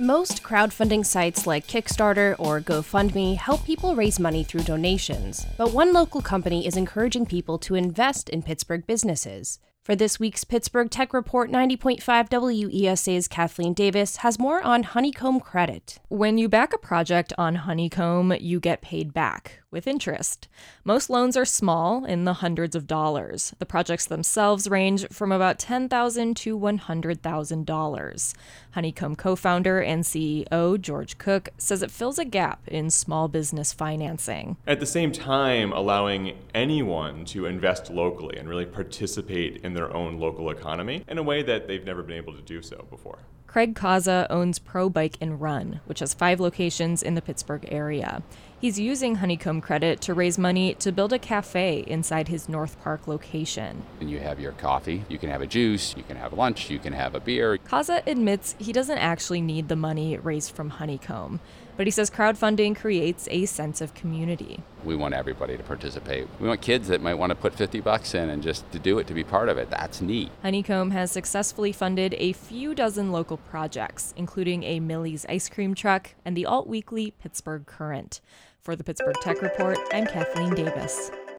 Most crowdfunding sites like Kickstarter or GoFundMe help people raise money through donations, but one local company is encouraging people to invest in Pittsburgh businesses. For this week's Pittsburgh Tech Report, 90.5 WESA's Kathleen Davis has more on Honeycomb Credit. When you back a project on Honeycomb, you get paid back with interest. Most loans are small, in the hundreds of dollars. The projects themselves range from about $10,000 to $100,000. Honeycomb co-founder and CEO George Cook says it fills a gap in small business financing. At the same time, allowing anyone to invest locally and really participate in their own local economy in a way that they've never been able to do so before. Craig Kaza owns Pro Bike and Run, which has 5 locations in the Pittsburgh area. He's using Honeycomb Credit to raise money to build a cafe inside his North Park location. And you have your coffee, you can have a juice, you can have lunch, you can have a beer. Kaza admits he doesn't actually need the money raised from Honeycomb, but he says crowdfunding creates a sense of community. We want everybody to participate. We want kids that might want to put $50 in and just to do it, to be part of it. That's neat. Honeycomb has successfully funded a few dozen local projects, including a Millie's ice cream truck and the alt-weekly Pittsburgh Current. For the Pittsburgh Tech Report, I'm Kathleen Davis.